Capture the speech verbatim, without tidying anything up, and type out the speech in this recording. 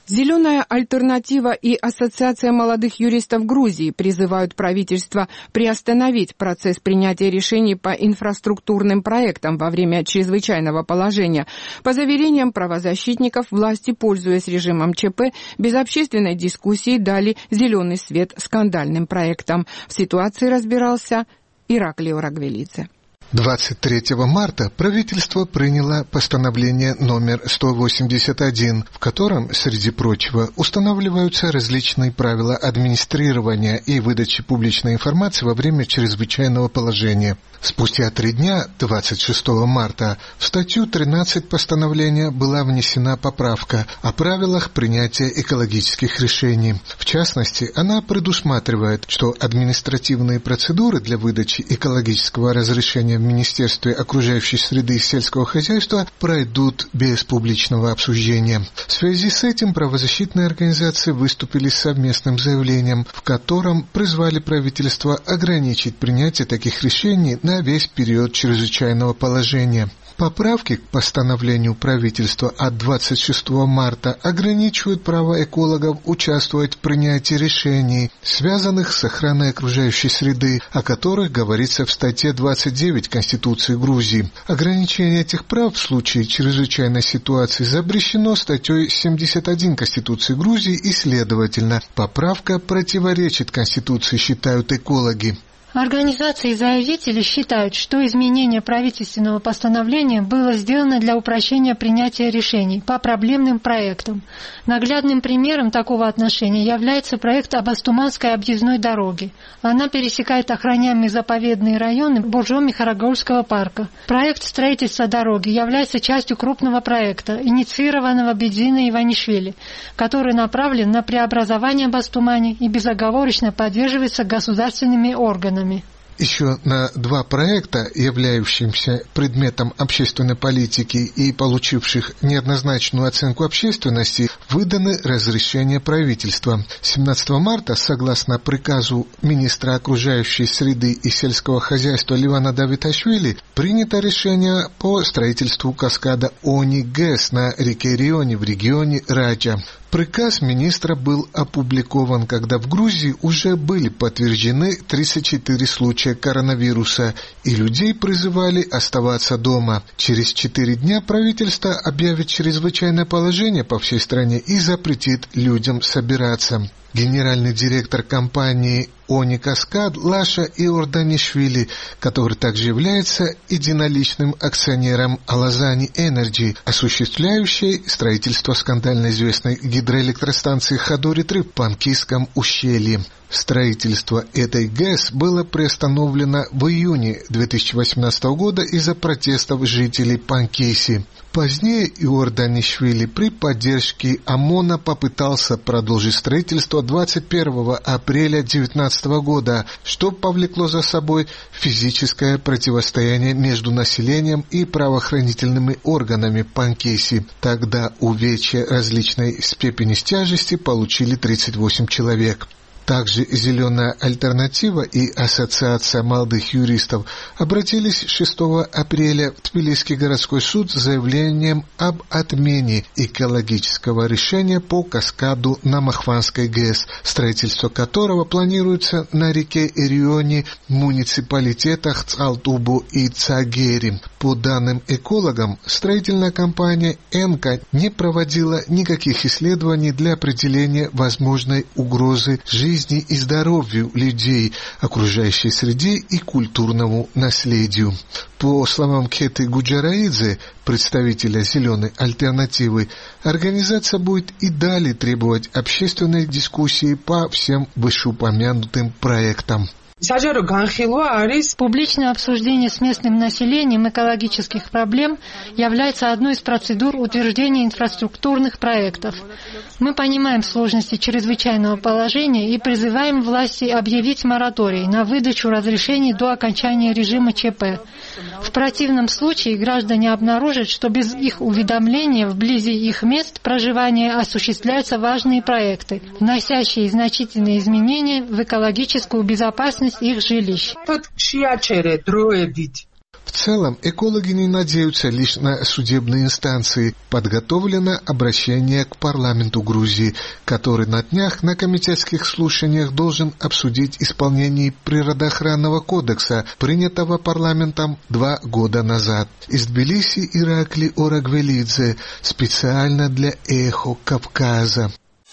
Зеленая альтернатива и Ассоциация молодых юристов Грузии призывают правительство приостановить процесс принятия решений по инфраструктурным проектам во время чрезвычайного положения. По заверениям правозащитников, власти, пользуясь режимом ЧП, без общественной дискуссии дали зеленый свет скандальным проектам. В ситуации разбирался Ираклио Рагвелидзе. двадцать третьего марта правительство приняло постановление номер сто восемьдесят один, в котором, среди прочего, устанавливаются различные правила администрирования и выдачи публичной информации во время чрезвычайного положения. Спустя три дня, двадцать шестого марта, в статью тринадцать постановления была внесена поправка о правилах принятия экологических решений. В частности, она предусматривает, что административные процедуры для выдачи экологического разрешения в Министерстве окружающей среды и сельского хозяйства пройдут без публичного обсуждения. В связи с этим правозащитные организации выступили с совместным заявлением, в котором призвали правительство ограничить принятие таких решений на весь период чрезвычайного положения. Поправки к постановлению правительства от двадцать шестого марта ограничивают право экологов участвовать в принятии решений, связанных с охраной окружающей среды, о которых говорится в статье двадцать девять Конституции Грузии. Ограничение этих прав в случае чрезвычайной ситуации запрещено статьей семьдесят один Конституции Грузии и, следовательно, поправка противоречит Конституции, считают экологи. Организации и заявители считают, что изменение правительственного постановления было сделано для упрощения принятия решений по проблемным проектам. Наглядным примером такого отношения является проект об Астуманской объездной дороге. Она пересекает охраняемые заповедные районы Боржоми-Харагольского парка. Проект строительства дороги является частью крупного проекта, инициированного Бедзиной Иванишвили, который направлен на преобразование Бастумани и безоговорочно поддерживается государственными органами. Еще на два проекта, являющимся предметом общественной политики и получивших неоднозначную оценку общественности, выданы разрешения правительства. семнадцатого марта, согласно приказу министра окружающей среды и сельского хозяйства Ливана Давиташвили, принято решение по строительству каскада Они-ГЭС на реке Риони в регионе Раджа. Приказ министра был опубликован, когда в Грузии уже были подтверждены тридцать четыре случая коронавируса, и людей призывали оставаться дома. Через четыре дня правительство объявит чрезвычайное положение по всей стране и запретит людям собираться. Генеральный директор компании «Они Каскад» Лаша Иорданишвили, который также является единоличным акционером Алазани Энерджи, осуществляющей строительство скандально известной гидроэлектростанции Хадори-три в Панкийском ущелье. Строительство этой ГЭС было приостановлено в июне две тысячи восемнадцатого года из-за протестов жителей Панкиси. Позднее Иорданишвили при поддержке ОМОНа попытался продолжить строительство двадцать первого апреля две тысячи девятнадцатого года, что повлекло за собой физическое противостояние между населением и правоохранительными органами Панкиси. Тогда увечья различной степени тяжести получили тридцать восемь человек. Также «Зеленая альтернатива» и Ассоциация молодых юристов обратились шестого апреля в Тбилисский городской суд с заявлением об отмене экологического решения по каскаду на Махванской ГЭС, строительство которого планируется на реке Риони в муниципалитетах Цалтубу и Цагери. По данным экологам, строительная компания «Энка» не проводила никаких исследований для определения возможной угрозы жизни жизни и здоровью людей, окружающей среде и культурному наследию. По словам Кеты Гуджараидзе, представителя «Зеленой альтернативы», организация будет и далее требовать общественной дискуссии по всем вышеупомянутым проектам. Публичное обсуждение с местным населением экологических проблем является одной из процедур утверждения инфраструктурных проектов. Мы понимаем сложности чрезвычайного положения и призываем власти объявить мораторий на выдачу разрешений до окончания режима ЧП. В противном случае граждане обнаружат, что без их уведомления вблизи их мест проживания осуществляются важные проекты, вносящие значительные изменения в экологическую безопасность их жилищ. В целом, экологи не надеются лишь на судебные инстанции. Подготовлено обращение к парламенту Грузии, который на днях на комитетских слушаниях должен обсудить исполнение природоохранного кодекса, принятого парламентом два года назад. Из Тбилиси Иракли Орагвелидзе специально для «Эхо Кавказа».